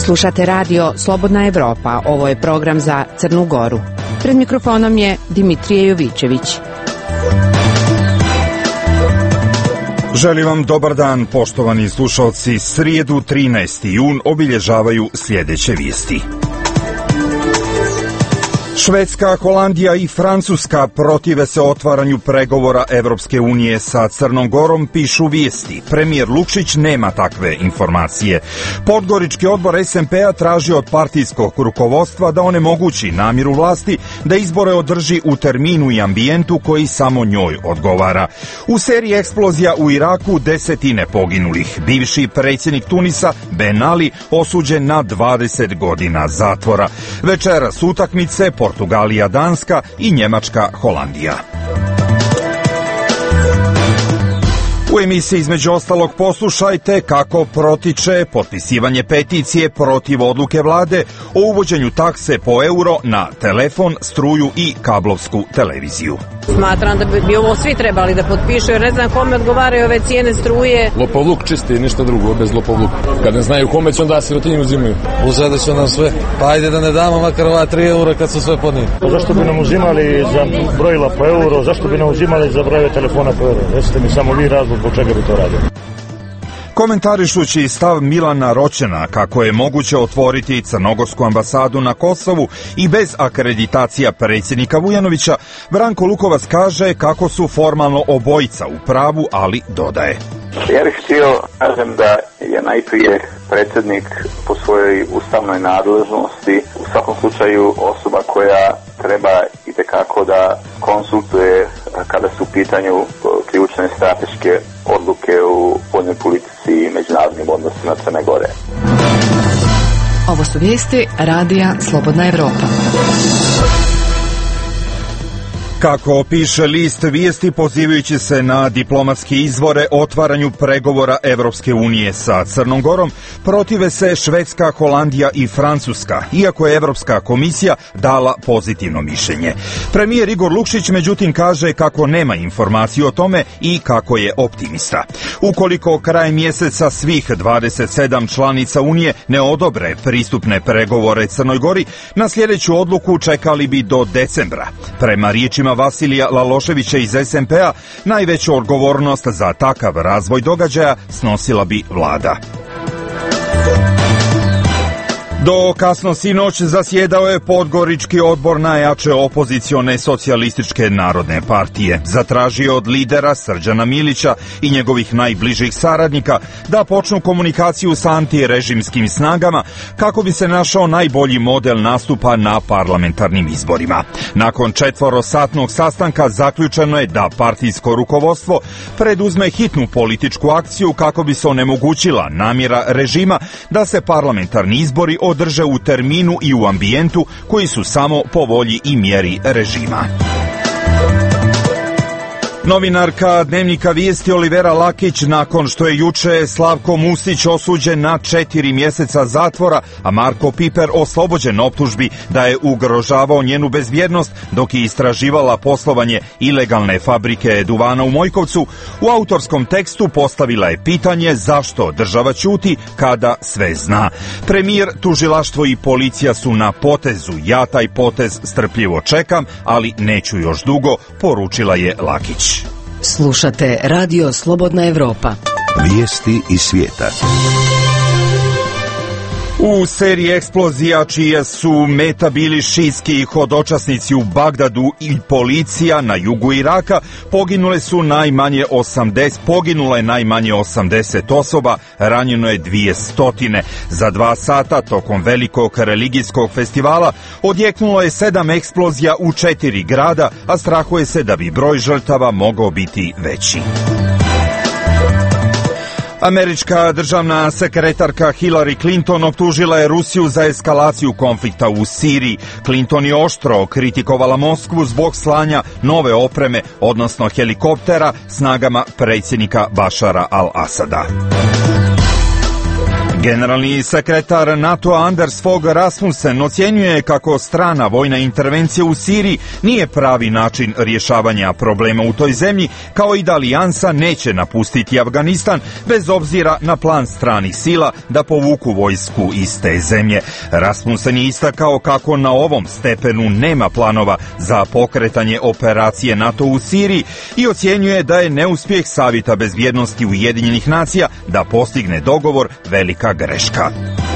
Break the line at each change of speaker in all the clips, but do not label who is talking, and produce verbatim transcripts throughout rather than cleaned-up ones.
Slušate radio Slobodna Evropa, ovo je program za Crnu Goru. Pred mikrofonom je Dimitrije Jovićević.
Želim vam dobar dan, poštovani slušalci. Srijedu trinaesti jun obilježavaju sljedeće vijesti. Švedska, Holandija i Francuska protive se otvaranju pregovora Evropske unije sa Crnom Gorom, pišu vijesti. Premijer Lukšić nema takve informacije. Podgorički odbor es em pe a traži od partijskog rukovodstva da onemogući namjeru vlasti da izbore održi u terminu i ambijentu koji samo njoj odgovara. U seriji eksplozija u Iraku desetine poginulih. Bivši predsjednik Tunisa Ben Ali osuđen na dvadeset godina zatvora. Večeras utakmice Portugalija, Danska i Njemačka, Holandija. U emisiji između ostalog poslušajte kako protiče potpisivanje peticije protiv odluke vlade o uvođenju takse po euro na telefon, struju i kablovsku televiziju.
Smatram da bi ovo svi trebali da potpišu, jer ne znam kome odgovaraju ove cijene struje.
Lopovluk čisti, ništa drugo, bez lopovluka. Kad ne znaju kome će onda sirotinju uzimaju.
Uzeli su nam sve, pa ajde da ne damo makar ova tri eura kad su sve podnijeli.
Zašto bi nam uzimali za brojila po euro, zašto bi nam uzimali za brojeve telefona po euro? Recite mi samo vi razlog zbog čega bi to radili.
Komentarišući stav Milana Roćena kako je moguće otvoriti crnogorsku ambasadu na Kosovu i bez akreditacija predsjednika Vujanovića, Branko Lukovac kaže kako su formalno obojica u pravu, ali dodaje.
Ja bih htio kažem da je najprije predsjednik po svojoj ustavnoj nadležnosti u svakom slučaju osoba koja treba itekako da konsultuje kada su u pitanju ključne strateške odluke u spoljnoj politici i međunarodnim odnosima Crne Gore.
Ovo su vijesti radija Slobodna Evropa.
Kako piše list vijesti, pozivajući se na diplomatske izvore o otvaranju pregovora Evropske unije sa Crnom Gorom, protive se Švedska, Holandija i Francuska, iako je Evropska komisija dala pozitivno mišljenje. Premijer Igor Lukšić međutim kaže kako nema informaciju o tome i kako je optimista. Ukoliko krajem mjeseca svih dvadeset sedam članica Unije ne odobre pristupne pregovore Crnoj Gori, na sljedeću odluku čekali bi do decembra. Prema riječima Vasilija Laloševića iz es em pe a, najveću odgovornost za takav razvoj događaja snosila bi vlada. Do kasno sinoć zasjedao je Podgorički odbor najjače opozicione socijalističke narodne partije. Zatražio od lidera Srđana Milića i njegovih najbližih saradnika da počnu komunikaciju sa antirežimskim snagama kako bi se našao najbolji model nastupa na parlamentarnim izborima. Nakon četvorosatnog sastanka zaključeno je da partijsko rukovodstvo preduzme hitnu političku akciju kako bi se onemogućila namjera režima da se parlamentarni izbori održe u terminu i u ambijentu koji su samo po volji i mjeri režima. Novinarka Dnevnika vijesti Olivera Lakić, nakon što je juče Slavko Musić osuđen na četiri mjeseca zatvora, a Marko Piper oslobođen optužbi da je ugrožavao njenu bezbjednost dok je istraživala poslovanje ilegalne fabrike duvana u Mojkovcu, u autorskom tekstu postavila je pitanje zašto država ćuti kada sve zna. Premijer, tužilaštvo i policija su na potezu. Ja taj potez strpljivo čekam, ali neću još dugo, poručila je Lakić.
Slušate radio Slobodna Evropa.
Vijesti iz svijeta.
U seriji eksplozija čije su meta bili šijski hodočasnici u Bagdadu i policija na jugu Iraka, poginule su najmanje osamdeset, poginulo je najmanje osamdeset osoba, ranjeno je dvije stotine. Za dva sata tokom velikog religijskog festivala odjeknulo je sedam eksplozija u četiri grada, a strahuje se da bi broj žrtava mogao biti veći. Američka državna sekretarka Hillary Clinton optužila je Rusiju za eskalaciju konflikta u Siriji. Clinton je oštro kritikovala Moskvu zbog slanja nove opreme, odnosno helikoptera, snagama predsjednika Bašara al-Asada. Generalni sekretar NATO-a Anders Fogh Rasmussen ocjenjuje kako strana vojna intervencija u Siriji nije pravi način rješavanja problema u toj zemlji, kao i da alijansa neće napustiti Afganistan bez obzira na plan stranih sila da povuku vojsku iz te zemlje. Rasmussen je istakao kako na ovom stepenu nema planova za pokretanje operacije NATO u Siriji i ocjenjuje da je neuspjeh Savjeta bezbjednosti Ujedinjenih nacija da postigne dogovor velika greška.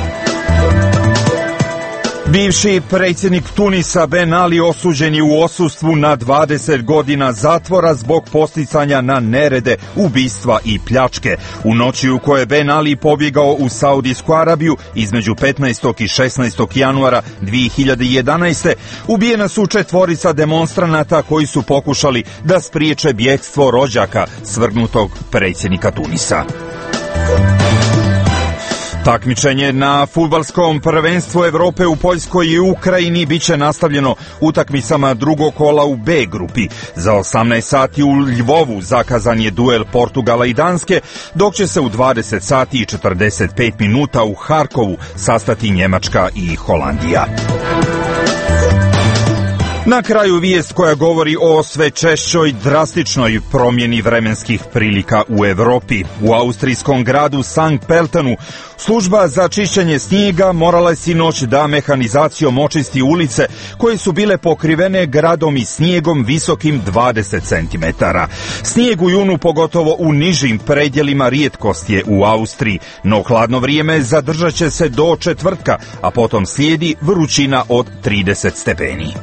Bivši predsjednik Tunisa Ben Ali osuđen je u odsustvu na dvadeset godina zatvora zbog posticanja na nerede, ubistva i pljačke. U noći u kojoj je Ben Ali pobjegao u Saudijsku Arabiju između petnaestog i šesnaestog januara dvije hiljade jedanaeste. ubijena su četvorica demonstranata koji su pokušali da spriječe bjegstvo rođaka svrgnutog predsjednika Tunisa. Takmičenje na fudbalskom prvenstvu Europe u Poljskoj i Ukrajini biće nastavljeno utakmicama drugog kola u B grupi. Za osamnaest sati u Lvovu zakazan je duel Portugala i Danske, dok će se u dvadeset sati i četrdeset pet minuta u Harkovu sastati Njemačka i Holandija. Na kraju vijest koja govori o sve češćoj drastičnoj promjeni vremenskih prilika u Europi. U austrijskom gradu Sankt Pöltenu služba za čišćenje snijega morala je sinoć da mehanizacijom očisti ulice koje su bile pokrivene gradom i snijegom visokim dvadeset centimetara. Snijeg u junu, pogotovo u nižim predjelima, rijetkost je u Austriji, no hladno vrijeme zadržat će se do četvrtka, a potom slijedi vrućina od trideset stepeni.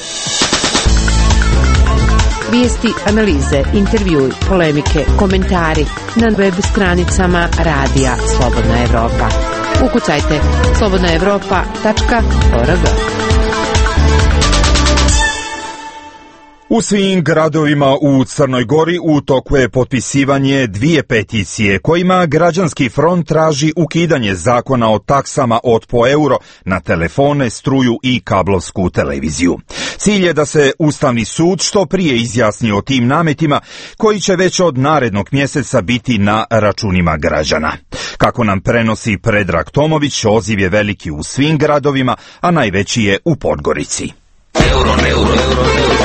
Vijesti, analize, intervjui, polemike, komentari na web stranicama Radija Slobodna Evropa. Ukucajte slobodna evropa tačka org.
U svim gradovima u Crnoj Gori u toku je potpisivanje dvije peticije kojima Građanski front traži ukidanje zakona o taksama od po euro na telefone, struju i kablovsku televiziju. Cilj je da se Ustavni sud što prije izjasni o tim nametima koji će već od narednog mjeseca biti na računima građana. Kako nam prenosi Predrag Tomović, odziv je veliki u svim gradovima, a najveći je u Podgorici. Euro, euro, euro, euro.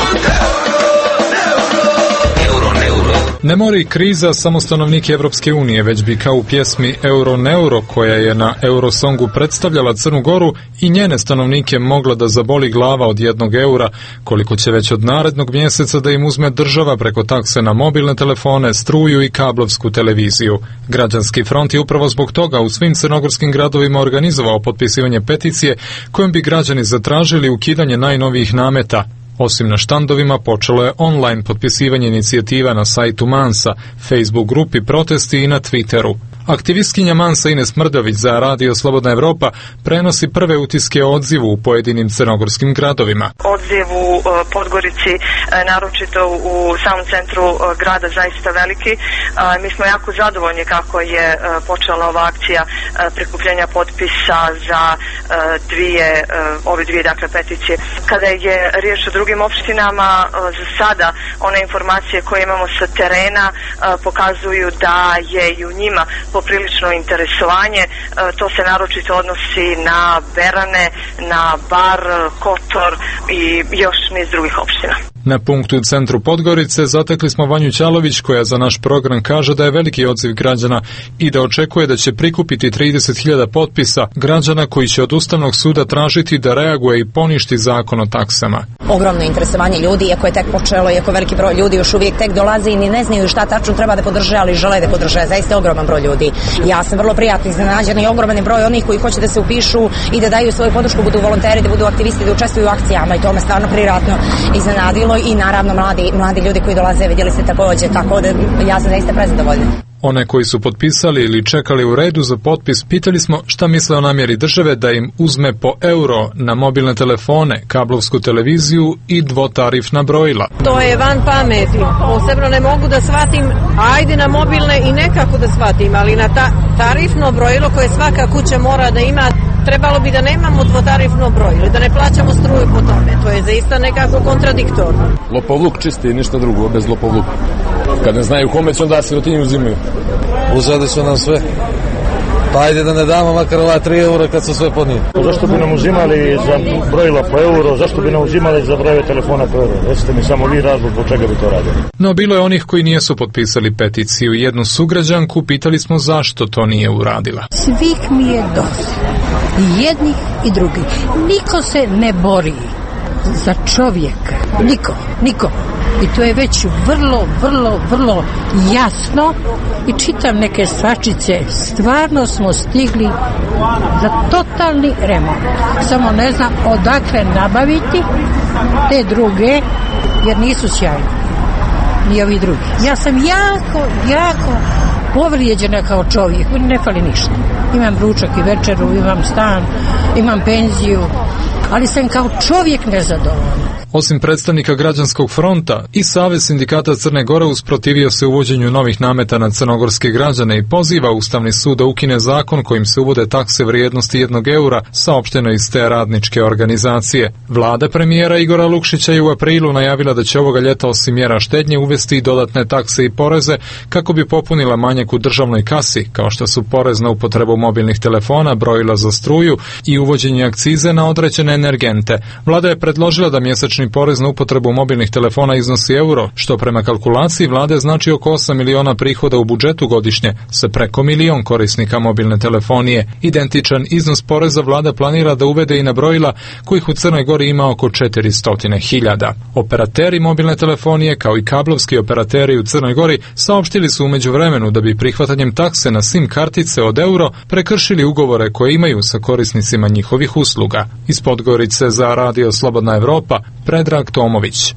Ne mori kriza samo stanovnike Evropske unije, već bi kao u pjesmi Euro Neuro, koja je na Eurosongu predstavljala Crnu Goru, i njene stanovnike mogla da zaboli glava od jednog eura, koliko će već od narednog mjeseca da im uzme država preko takse na mobilne telefone, struju i kablovsku televiziju. Građanski front je upravo zbog toga u svim crnogorskim gradovima organizovao potpisivanje peticije kojom bi građani zatražili ukidanje najnovijih nameta. Osim na štandovima, počelo je online potpisivanje inicijativa na sajtu Mansa, Facebook grupi Protesti i na Twitteru. Aktivistkinja Mansa Ines Mrdović za Radio Slobodna Evropa prenosi prve utiske o odzivu u pojedinim crnogorskim gradovima.
Odziv u Podgorici, naročito u samom centru grada, zaista veliki. Mi smo jako zadovoljni kako je počela ova akcija prikupljanja potpisa za dvije, ove dvije dakle peticije. Kada je riječ o drugim opštinama, za sada one informacije koje imamo sa terena pokazuju da je i u njima poprilično interesovanje. To se naročito odnosi na Berane, na Bar, Kotor i još niz drugih opština.
Na punktu u centru Podgorice zatekli smo Vanju Ćalović, koja za naš program kaže da je veliki odziv građana i da očekuje da će prikupiti trideset hiljada potpisa građana koji će od Ustavnog suda tražiti da reaguje i poništi zakon o taksama.
Ogromno interesovanje ljudi, iako je tek počelo, iako veliki broj ljudi još uvijek tek dolazi i ni ne znaju šta tačno treba da podrže, ali žele da podrže. Zaista je ogroman broj ljudi. Ja sam vrlo prijatno iznenađena i ogroman broj onih koji hoće da se upišu i da daju svoju podršku, budu volonteri, da budu aktivisti, da učestvuju u akcijama, i to me stvarno prijatno iznenadilo. I naravno mladi, mladi ljudi koji dolaze, vidjeli ste također, tako da ja sam zaista prezadovoljna.
One koji su potpisali ili čekali u redu za potpis, pitali smo šta misle o namjeri države da im uzme po euro na mobilne telefone, kablovsku televiziju i dvotarifna brojila.
To je van pameti. Posebno ne mogu da shvatim, ajde na mobilne i nekako da shvatim, ali na ta tarifno brojilo koje svaka kuća mora da ima, trebalo bi da nemamo dvotarifno brojilo, da ne plaćamo struju po tome. To je zaista nekako kontradiktorno.
Lopovluk čisti i ništa drugo, bez lopovluka. Kad ne znaju kome će, onda sirotinju uzimaju.
Uzeli su nam sve. Pa ajde da ne damo makar ova tri eura kad su sve ponijeli.
Zašto bi nam uzimali za brojila po euro, zašto bi nam uzimali za brojeve telefona po euro? Recite mi samo vi razlog zbog čega bi to radili.
No bilo je onih koji nijesu potpisali peticiju. Jednu sugrađanku pitali smo zašto to nije uradila.
Svih mi je dosta. I jednih i drugih. Niko se ne bori za čovjeka. Niko, niko. I to je već vrlo, vrlo, vrlo jasno i čitam neke svačice. Stvarno smo stigli za totalni remont. Samo ne znam odakle nabaviti te druge, jer nisu sjajni. Ni ovi drugi. Ja sam jako, jako povrijeđena kao čovjek. Ne fali ništa. Imam ručak i večeru, imam stan, imam penziju, ali sam kao čovjek nezadovoljan.
Osim predstavnika Građanskog fronta, i Savez sindikata Crne Gore usprotivio se uvođenju novih nameta na crnogorske građane i poziva Ustavni sud da ukine zakon kojim se uvode takse vrijednosti jednog eura, saopšteno iz te radničke organizacije. Vlada premijera Igora Lukšića je u aprilu najavila da će ovoga ljeta osim mjera štednje uvesti i dodatne takse i poreze kako bi popunila manjak u državnoj kasi, kao što su porez na upotrebu mobilnih telefona, brojila za struju i uvođenje akcize na određene energente. Vlada je predložila da mjesečni porez na upotrebu mobilnih telefona iznosi euro, što prema kalkulaciji vlade znači oko osam miliona prihoda u budžetu godišnje, sa preko milion korisnika mobilne telefonije. Identičan iznos poreza vlada planira da uvede i na brojila kojih u Crnoj Gori ima oko četiristo hiljada. Operateri mobilne telefonije kao i kablovski operateri u Crnoj Gori saopštili su u međuvremenu da bi prihvatanjem takse na SIM kartice od euro prekršili ugovore koje imaju sa korisnicima njihovih usluga. Iz Podgorice za Radio Slobodna Evropa, Predrag Tomović.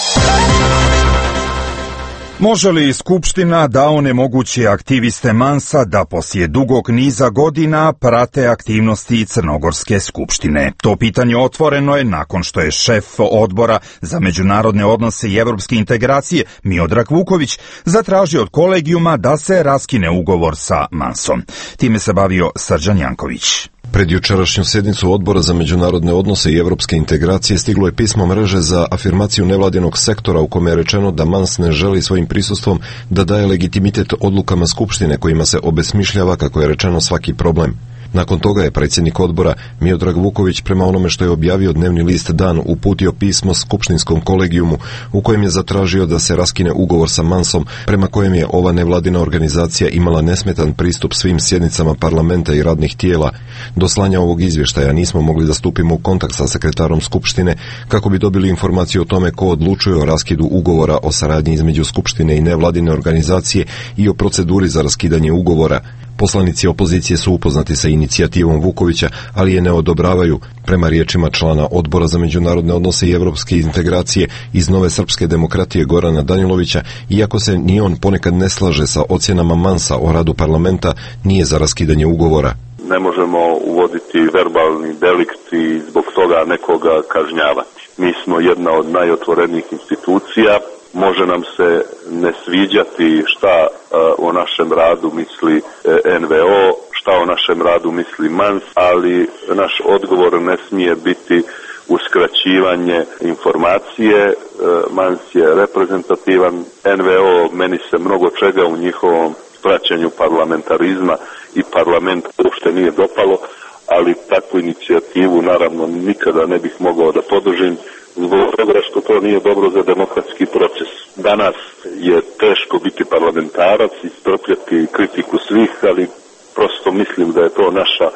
Može li Skupština da onemogući aktiviste Mansa da poslije dugog niza godina prate aktivnosti Crnogorske skupštine? To pitanje otvoreno je nakon što je šef odbora za međunarodne odnose i evropske integracije Miodrag Vuković zatražio od kolegijuma da se raskine ugovor sa Mansom. Time se bavio Srđan Janković.
Pred jučerašnju sjednicu Odbora za međunarodne odnose i evropske integracije stiglo je pismo mreže za afirmaciju nevladinog sektora u kome je rečeno da Mans ne želi svojim prisustvom da daje legitimitet odlukama Skupštine kojima se obesmišljava, kako je rečeno, svaki problem. Nakon toga je predsjednik odbora Miodrag Vuković, prema onome što je objavio dnevni list Dan, uputio pismo skupštinskom kolegijumu u kojem je zatražio da se raskine ugovor sa Mansom, prema kojem je ova nevladina organizacija imala nesmetan pristup svim sjednicama parlamenta i radnih tijela. Do slanja ovog izvještaja nismo mogli da stupimo u kontakt sa sekretarom Skupštine kako bi dobili informaciju o tome ko odlučuje o raskidu ugovora o saradnji između Skupštine i nevladine organizacije i o proceduri za raskidanje ugovora. Poslanici opozicije su upoznati sa inicijativom Vukovića, ali je ne odobravaju, prema riječima člana Odbora za međunarodne odnose i evropske integracije iz Nove srpske demokratije Gorana Danjilovića, iako se ni on ponekad ne slaže sa ocjenama Mansa o radu parlamenta, nije za raskidanje ugovora.
Ne možemo uvoditi verbalni delikt i zbog toga nekoga kažnjavati. Mi smo jedna od najotvorenijih institucija. Može nam se ne sviđati šta uh, o našem radu misli uh, N V O, šta o našem radu misli Mans, ali naš odgovor ne smije biti uskraćivanje informacije. Uh, Mans je reprezentativan, N V O meni se mnogo čega u njihovom praćenju parlamentarizma i parlament uopšte nije dopalo, ali takvu inicijativu naravno nikada ne bih mogao da podržim, zbog toga što to nije dobro za demokratski proces. Danas je teško biti parlamentarac i strpljati kritiku svih, ali prosto mislim da je to naša e,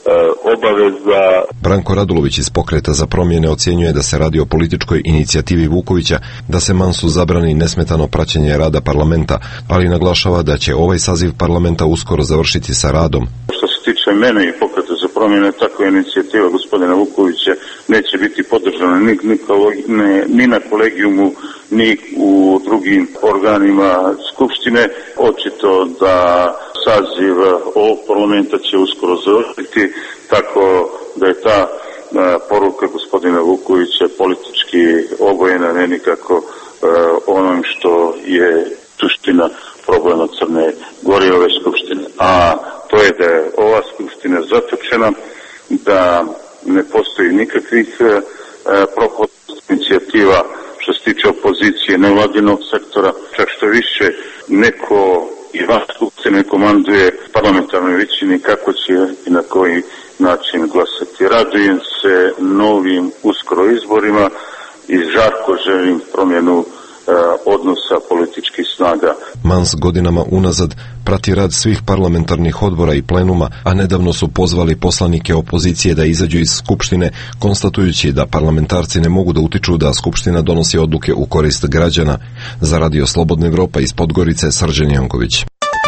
obaveza.
Branko Radulović iz Pokreta za promjene ocjenjuje da se radi o političkoj inicijativi Vukovića da se Mansu zabrani nesmetano praćenje rada parlamenta, ali naglašava da će ovaj saziv parlamenta uskoro završiti sa radom.
Što se tiče mene i Pokreta za promjene, takva inicijativa gospodina Vukovića neće biti podržana ni, ni, ne, ni na kolegijumu, ni u drugim organima Skupštine. Očito da saziv ovog parlamenta će uskoro završiti, tako da je ta a, poruka gospodina Vukovića politički obojena, ne nikako a, onom što je suština problema Crne Gore ove Skupštine. A to je da je ova Skupština zatočena, da ne postoji nikakvih e, prohodnih inicijativa što se tiče opozicije, nevladinog sektora, čak što više neko i van Skupštine ne komanduje parlamentarnoj većini kako će i na koji način glasati. Radujem se novim uskoro izborima i žarko želim promjenu odnosa političkih snaga.
Mans godinama unazad prati rad svih parlamentarnih odbora i plenuma, a nedavno su pozvali poslanike opozicije da izađu iz Skupštine, konstatujući da parlamentarci ne mogu da utiču da Skupština donosi odluke u korist građana. Za Radio Slobodna Evropa iz Podgorice, Srđan Janković.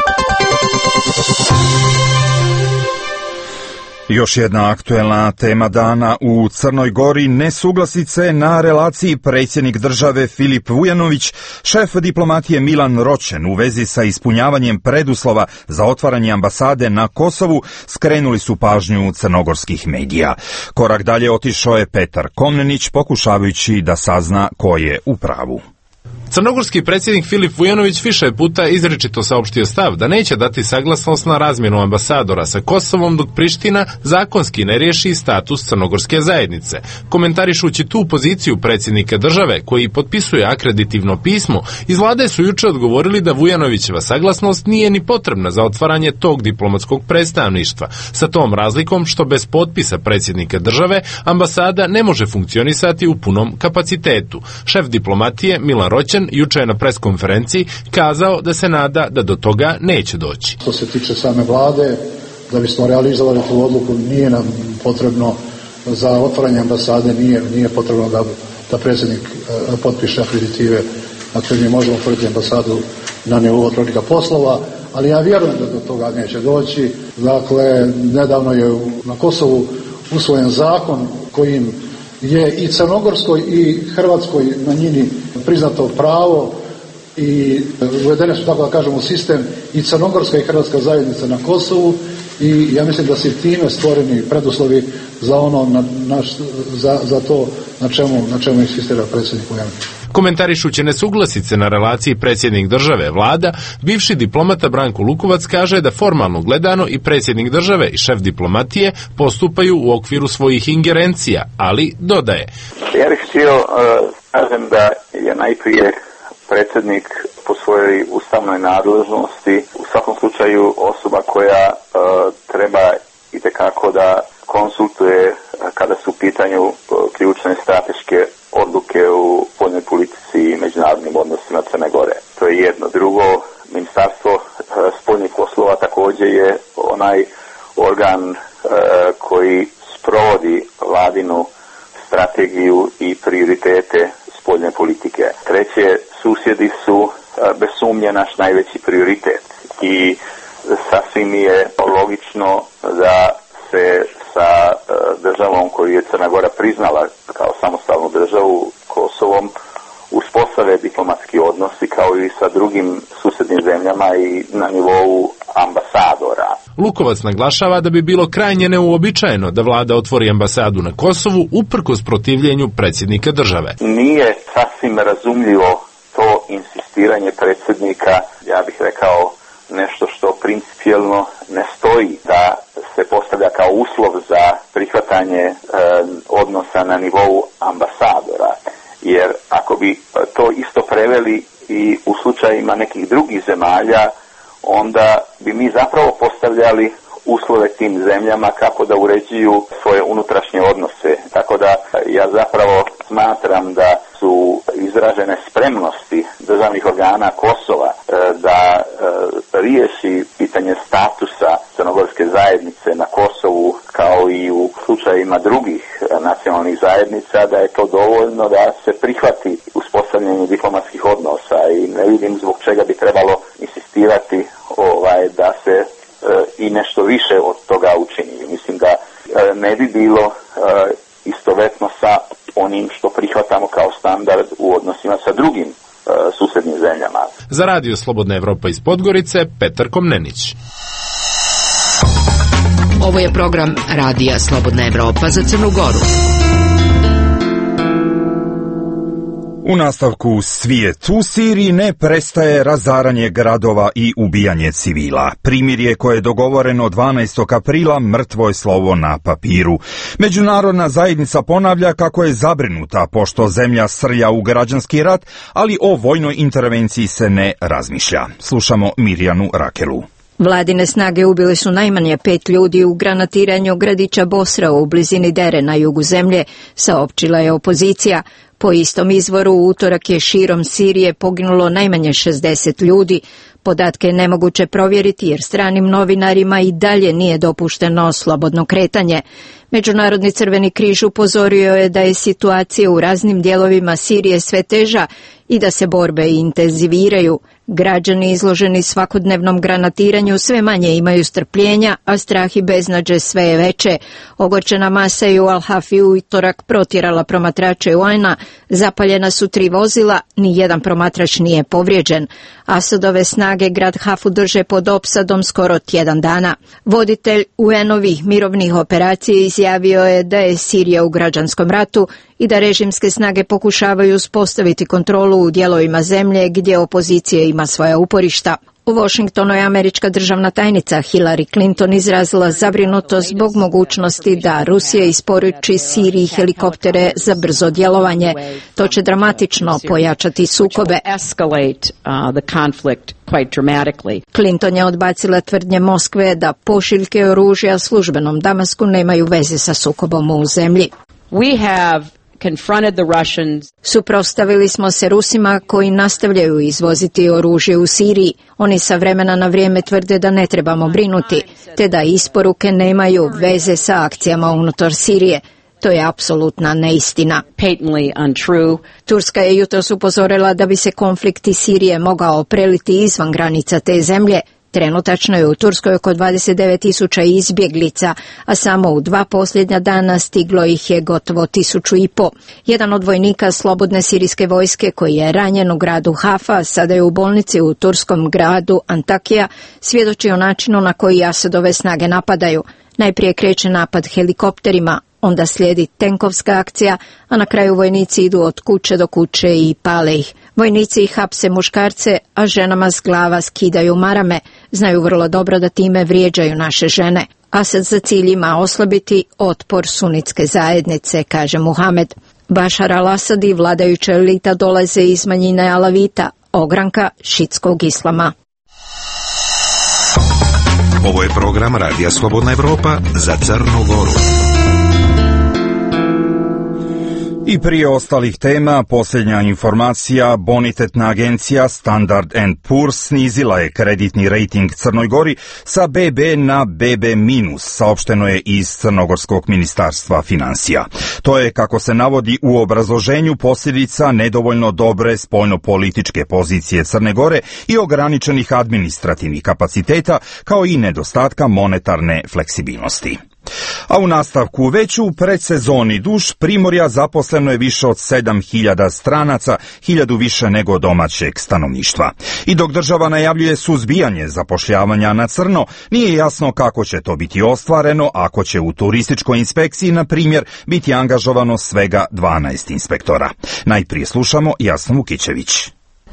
Još jedna aktuelna tema dana u Crnoj Gori, nesuglasice na relaciji predsjednik države Filip Vujanović, šef diplomatije Milan Ročen u vezi sa ispunjavanjem preduslova za otvaranje ambasade na Kosovu skrenuli su pažnju crnogorskih medija. Korak dalje otišao je Petar Komnenić pokušavajući da sazna ko je u pravu.
Crnogorski predsjednik Filip Vujanović više puta izričito saopštio stav da neće dati saglasnost na razmjenu ambasadora sa Kosovom dok Priština zakonski ne riješi status crnogorske zajednice. Komentarišući tu poziciju predsjednika države koji potpisuje akreditivno pismo, iz vlade su juče odgovorili da Vujanovićeva saglasnost nije ni potrebna za otvaranje tog diplomatskog predstavništva, sa tom razlikom što bez potpisa predsjednika države ambasada ne može funkcionisati u punom kapacitetu. Šef diplomatije Milan Ročen juče je na preskonferenciji kazao da se nada da do toga neće doći.
Što se tiče same vlade, da bismo realizovali tu odluku, nije nam potrebno za otvaranje ambasade, nije, nije potrebno da, da predsjednik e, potpiše akreditive na koje mi možemo otvoriti ambasadu na nivou otvornika poslova, ali ja vjerujem da do toga neće doći. Dakle, nedavno je na Kosovu usvojen zakon kojim je i crnogorskoj i hrvatskoj manjini priznato pravo i uvedene su, tako da kažemo, u sistem i crnogorska i hrvatska zajednica na Kosovu i ja mislim da su time stvoreni preduslovi za ono na, naš, za, za to na čemu, na čemu insistira predsjednik Vujanović.
Komentarišući nesuglasice na relaciji predsjednik države vlada, bivši diplomata Branko Lukovac kaže da formalno gledano i predsjednik države i šef diplomatije postupaju u okviru svojih ingerencija, ali dodaje.
Ja bih htio uh, kažem da je najprije predsjednik po svojoj ustavnoj nadležnosti u svakom slučaju osoba koja uh, treba itekako da konsultuje uh, kada su u pitanju uh, ključne strateške odluke u spoljnoj politici i međunarodnim odnosima Crne Gore. To je jedno. Drugo, Ministarstvo uh, spoljnih poslova također je onaj organ uh, koji sprovodi vladinu strategiju i prioritete spoljne politike. Treće, susjedi su uh, bez sumnje naš najveći prioritet i sasvim je logično da se sa uh, državom koju je Crna Gora priznala kao samostalnu državu, Kosovom, uspostave diplomatski odnosi kao i sa drugim susjednim zemljama i na nivou ambasadora.
Lukovac naglašava da bi bilo krajnje neuobičajeno da vlada otvori ambasadu na Kosovu uprkos protivljenju predsjednika države.
Nije sasvim razumljivo to insistiranje predsjednika, ja bih rekao, nešto što principijelno ne stoji, da se postavlja kao uslov za prihvatanje e, odnosa na nivou ambasadora. Jer ako bi to isto preveli i u slučajima nekih drugih zemalja, onda bi mi zapravo postavljali uslove tim zemljama kako da uređuju svoje unutrašnje odnose. Tako da ja zapravo smatram da su izražene spremnosti državnih organa Kosova da riješi pitanje statusa crnogorske zajednice na Kosovu kao i u slučajima drugih nacionalnih zajednica, da je to dovoljno da se prihvati uspostavljanje diplomatskih odnosa i ne vidim zbog čega bi trebalo insistirati ovaj, da se e, i nešto više od toga učini. Mislim da e, ne bi bilo e, istovetno sa onim što prihvatamo kao standard u odnosima sa drugim e, susjednim zemljama.
Za Radio Slobodna Evropa iz Podgorice, Petar Komnenić.
Ovo je program Radija Slobodna Evropa za Crnu Goru.
U nastavku svijet. U Siriji ne prestaje razaranje gradova i ubijanje civila. Primirje koje je dogovoreno dvanaestog aprila mrtvo je slovo na papiru. Međunarodna zajednica ponavlja kako je zabrinuta pošto zemlja srlja u građanski rat, ali o vojnoj intervenciji se ne razmišlja. Slušamo Mirjanu Rakelu.
Vladine snage ubile su najmanje pet ljudi u granatiranju gradića Bosra u blizini Dere na jugu zemlje, saopćila je opozicija. Po istom izvoru, u utorak je širom Sirije poginulo najmanje šezdeset ljudi. Podatke je nemoguće provjeriti jer stranim novinarima i dalje nije dopušteno slobodno kretanje. Međunarodni Crveni križ upozorio je da je situacija u raznim dijelovima Sirije sve teža i da se borbe intenziviraju. Građani izloženi svakodnevnom granatiranju sve manje imaju strpljenja, a strah i beznađe sve je veće. Ogorčena masa je u Al-Hafi u utorak protjerala promatrače u Ajna, zapaljena su tri vozila, ni jedan promatrač nije povrijeđen. Asadove snage grad Hafu drže pod opsadom skoro tjedan dana. Voditelj U N-ovih mirovnih operacija izjavio je da je Sirija u građanskom ratu i da režimske snage pokušavaju uspostaviti kontrolu u dijelovima zemlje gdje opozicija ima svoja uporišta. U Washingtonu je američka državna tajnica Hillary Clinton izrazila zabrinutost zbog mogućnosti da Rusija isporuči Siriji helikoptere za brzo djelovanje. To će dramatično pojačati sukobe. Clinton je odbacila tvrdnje Moskve da pošiljke oružja službenom Damasku nemaju veze sa sukobom u zemlji.
We have confronted the Russians.
Suprotstavili smo se Rusima koji nastavljaju izvoziti oružje u Siriji. Oni sa vremena na vrijeme tvrde da ne trebamo brinuti, te da isporuke nemaju veze sa akcijama unutar Sirije. To je apsolutna neistina.
Patently untrue.
Turska je jutros upozorila da bi se konflikt iz Sirije mogao preliti izvan granica te zemlje. Trenutačno je u Turskoj oko dvadeset devet tisuća izbjeglica, a samo u dva posljednja dana stiglo ih je gotovo tisuću i po. Jedan od vojnika slobodne sirijske vojske koji je ranjen u gradu Hafa, sada je u bolnici u turskom gradu Antakija, svjedoči o načinu na koji Asadove snage napadaju. Najprije kreće napad helikopterima, onda slijedi tenkovska akcija, a na kraju vojnici idu od kuće do kuće i pale ih. Vojnici hapse muškarce, a ženama s glava skidaju marame. Znaju vrlo dobro da time vrijeđaju naše žene. Asad za cilj ima oslabiti otpor sunitske zajednice, kaže Muhamed. Bašar al-Asad i vladajuća elita dolaze iz manjine Alavita, ogranka šitskog islama.
Ovo je program Radija Slobodna Evropa za Crnu Goru.
I prije ostalih tema, posljednja informacija, bonitetna agencija Standard and Poor's snizila je kreditni rejting Crnoj Gori sa be be na be be minus, saopšteno je iz Crnogorskog ministarstva financija. To je, kako se navodi u obrazloženju, posljedica nedovoljno dobre spoljnopolitičke pozicije Crne Gore i ograničenih administrativnih kapaciteta, kao i nedostatka monetarne fleksibilnosti. A u nastavku, već u predsezoni duž Primorja zaposleno je više od sedam hiljada stranaca, hiljadu više nego domaćeg stanovništva. I dok država najavljuje suzbijanje zapošljavanja na crno, nije jasno kako će to biti ostvareno ako će u turističkoj inspekciji, na primjer, biti angažovano svega dvanaest inspektora. Najprije slušamo Jasnu Vukićević.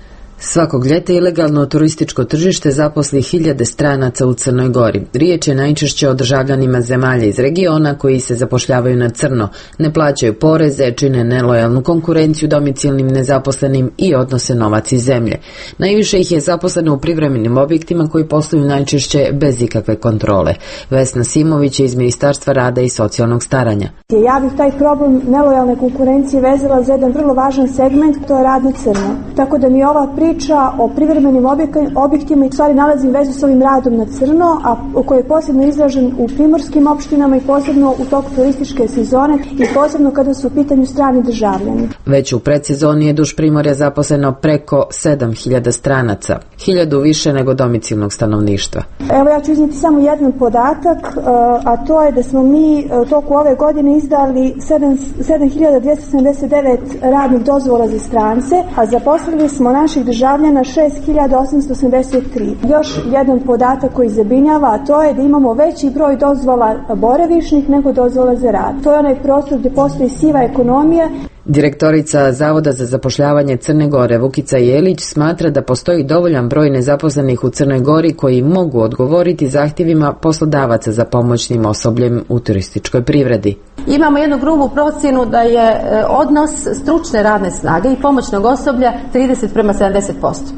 Svakog ljeta ilegalno turističko tržište zaposli hiljade stranaca u Crnoj Gori. Riječ je najčešće o državljanima zemalja iz regiona koji se zapošljavaju na crno, ne plaćaju poreze, čine nelojalnu konkurenciju domicilnim nezaposlenim i odnose novac iz zemlje. Najviše ih je zaposleno u privremenim objektima koji posluju najčešće bez ikakve kontrole. Vesna Simović je iz Ministarstva rada i socijalnog staranja.
Ja bih taj problem nelojalne konkurencije vezala za jedan vrlo važan segment, to je rad na crno. Tako da mi ova priča o privremenim objektima i stvari nalazim vezu s ovim radom na crno, a koji je posebno izražen u primorskim opštinama i posebno u toku turističke sezone i posebno kada su u pitanju strani državljani.
Već u predsezoni je duž Primorja zaposleno preko sedam hiljada stranaca, hiljadu više nego domicilnog stanovništva.
Evo ja ću iznijeti samo jedan podatak, a to je da smo mi u toku ove godine izdali sedam hiljada dvjesto sedamdeset devet radnih dozvola za strance, a zaposlili smo naših državljana šest hiljada osamsto osamdeset tri. Još jedan podatak koji zabrinjava, a to je da imamo veći broj dozvola boravišnih nego dozvola za rad. To je onaj prostor gdje postoji siva ekonomija.
Direktorica Zavoda za zapošljavanje Crne Gore Vukica Jelić smatra da postoji dovoljan broj nezaposlenih u Crnoj Gori koji mogu odgovoriti zahtjevima poslodavaca za pomoćnim osobljem u turističkoj privredi.
Imamo jednu grubu procjenu da je odnos stručne radne snage i pomoćnog osoblja trideset prema sedamdeset posto.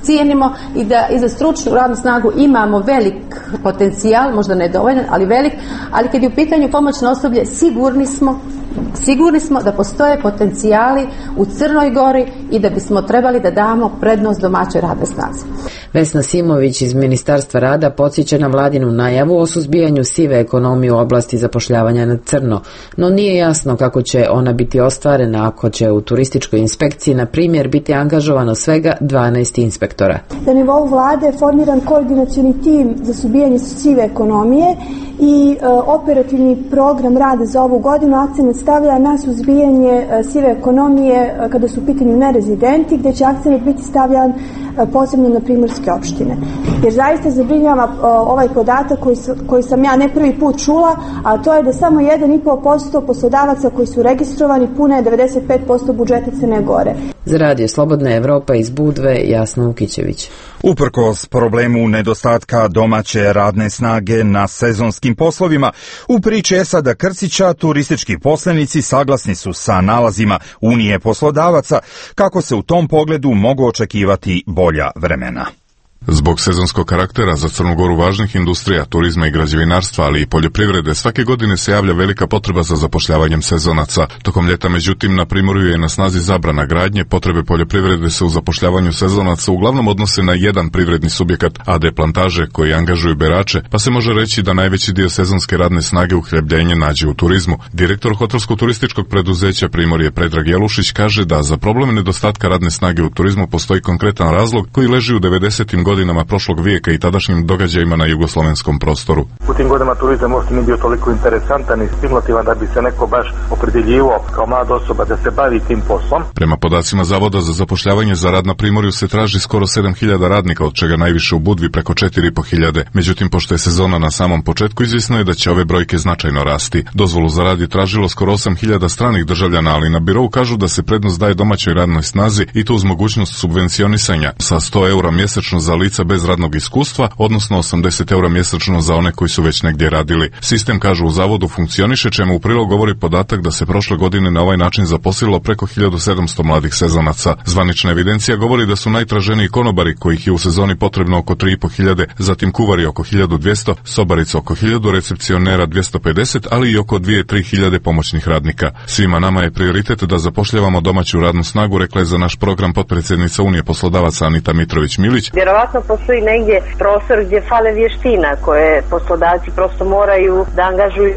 cijenimo i da i za stručnu radnu snagu imamo velik potencijal, možda ne dovoljan, ali velik, ali kad je u pitanju pomoćno osoblje, sigurni smo Sigurni smo da postoje potencijali u Crnoj Gori i da bismo trebali da damo prednost domaćoj radnoj snazi.
Vesna Simović iz Ministarstva rada podsjeća na vladinu najavu o suzbijanju sive ekonomije u oblasti zapošljavanja na crno, no nije jasno kako će ona biti ostvarena ako će u turističkoj inspekciji, na primjer, biti angažovano svega dvanaest inspektora.
Na nivou vlade je formiran koordinacioni tim za suzbijanje sive ekonomije i e, operativni program rada za ovu godinu akcent stavlja na suzbijanje e, sive ekonomije e, kada su u pitanju nerezidenti, gdje će akcent biti stavljan e, posebno na primorske opštine. Jer zaista zabrinjava e, ovaj podatak koji, koji sam ja ne prvi put čula, a to je da samo jedan i po posto poslodavaca koji su registrovani pune devedeset pet posto budžeta Crne Gore.
Za Radio Slobodna Evropa iz Budve, Jasna Ukićević.
Uprkos problemu nedostatka domaće radne snage na sezonskim poslovima, u priči Esada Krcića turistički poslenici saglasni su sa nalazima Unije poslodavaca kako se u tom pogledu mogu očekivati bolja vremena.
Zbog sezonskog karaktera za Crnu Goru važnih industrija, turizma i građevinarstva, ali i poljoprivrede, svake godine se javlja velika potreba za zapošljavanjem sezonaca. Tokom ljeta, međutim, na Primorju je na snazi zabrana gradnje, potrebe poljoprivrede se u zapošljavanju sezonaca uglavnom odnose na jedan privredni subjekat, A D plantaže, koji angažuju berače, pa se može reći da najveći dio sezonske radne snage uhljebljenje nađe u turizmu. Direktor hotelsko-turističkog preduzeća Primorje Predrag Jelušić kaže da za problem nedostatka radne snage u turizmu postoji konkretan razlog koji leži u devedesetim godinama prošlog vijeka i tadašnjim događajima na jugoslovenskom prostoru.
U tim godinama turizam uopšte nije bio toliko interesantan i stimulativan da bi se neko baš opredjeljivao kao mlada osoba da se bavi tim poslom.
Prema podacima Zavoda za zapošljavanje za rad na Primorju se traži skoro sedam hiljada radnika, od čega najviše u Budvi preko četiri i po hiljade. Međutim, pošto je sezona na samom početku, izvjesno je da će ove brojke značajno rasti. Dozvolu za rad je tražilo skoro osam hiljada stranih državljana, ali na birou kažu da se prednost daje domaćoj radnoj snazi i to uz mogućnost subvencionisanja sa sto eura mjesečno za lica bez radnog iskustva, odnosno osamdeset eura mjesečno za one koji su već negdje radili. Sistem, kažu u Zavodu, funkcioniše, čemu u prilog govori podatak da se prošle godine na ovaj način zaposlilo preko hiljadu sedamsto mladih sezonaca. Zvanična evidencija govori da su najtraženiji konobari, kojih je u sezoni potrebno oko tri i po hiljade, zatim kuvari oko hiljadu dvjesto, sobarica oko hiljadu, recepcionera dvjesto pedeset, ali i oko dvije do tri hiljade pomoćnih radnika. Svima nama je prioritet da zapošljavamo domaću radnu snagu, rekla je za naš program potpredsjednica Unije poslodavaca Anita Mitrović-Milić.
Vjerovatno postoji negdje prostor gdje fale vještina koje poslodavci prosto moraju da angažuju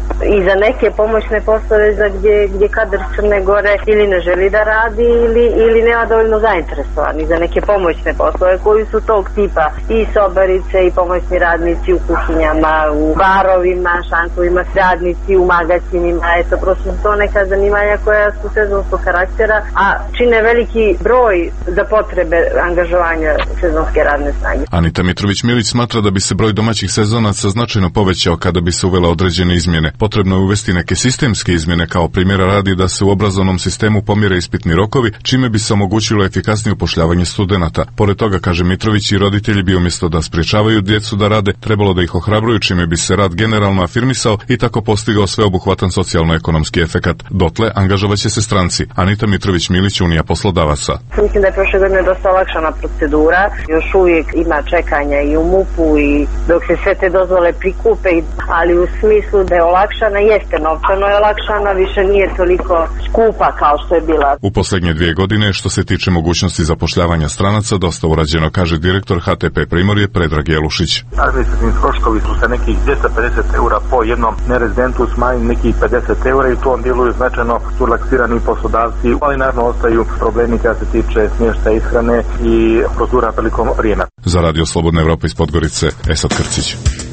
i za neke pomoćne poslove za gdje, gdje kadar Crne Gore ili ne želi da radi ili, ili nema dovoljno zainteresovani za neke pomoćne poslove koji su tog tipa i sobarice i pomoćni radnici u kuhinjama, u barovima, šankovima, radnici u magazinima. Eto, prosto to neka zanimanja koja su sezonskog karaktera, a čine veliki broj za potrebe angažovanja sezonske radne snage.
Anita Mitrović-Milić smatra da bi se broj domaćih sezonaca značajno povećao kada bi se uvela određene izmjene. Potrebno je uvesti neke sistemske izmjene, kao primjera radi da se u obrazovnom sistemu pomjere ispitni rokovi, čime bi se omogućilo efikasnije upošljavanje studenata. Pored toga, kaže Mitrović, i roditelji bi umjesto da sprječavaju djecu da rade, trebalo da ih ohrabruju, čime bi se rad generalno afirmisao i tako postigao sveobuhvatan socijalno-ekonomski efekat. Dotle angažovat će se stranci. Anita Mitrović-Milić, Unija poslodavaca.
Mislim da je prošle godine dosta olakšana procedura, još uvijek ima čekanja i u MUP-u i dok se sve te dozvole prikupe, ali u smislu da je olakšana, jeste novčano je olakšana, više nije toliko skupa kao što je bila.
U posljednje dvije godine, što se tiče mogućnosti zapošljavanja stranaca, dosta urađeno, kaže direktor H T P Primorje Predrag Jelušić.
Administrativni troškovi su sa nekih dvjesto pedeset eura po jednom nerezidentu smanjeni nekih pedeset eura i u tom dijelu je značajno su relaksirani poslodavci, ali naravno ostaju problemi kada se tiče smještaja, ishrane i procedura prilikom prijema.
Za Radio Slobodna Evropa iz Podgorice, Esad Krcić.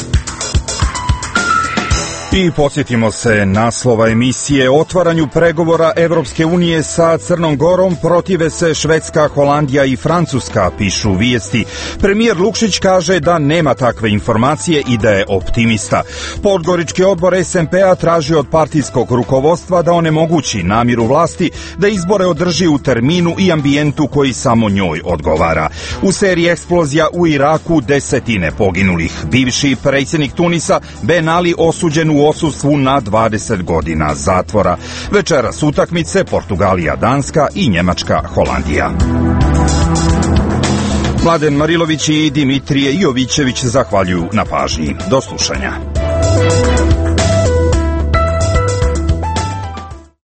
I podsjetimo se naslova emisije. Otvaranju pregovora Evropske unije sa Crnom Gorom protive se Švedska, Holandija i Francuska, pišu vijesti. Premijer Lukšić kaže da nema takve informacije i da je optimista. Podgorički odbor S M P-a traži od partijskog rukovodstva da onemogući namiru vlasti da izbore održi u terminu i ambijentu koji samo njoj odgovara. U seriji eksplozija u Iraku desetine poginulih. Bivši predsjednik Tunisa Ben Ali osuđen u odsustvu na dvadeset godina zatvora. Večeras utakmice Portugalija, Danska i Njemačka, Holandija. Mladen Marilović i Dimitrije Jovićević zahvaljuju na pažnji. Do slušanja.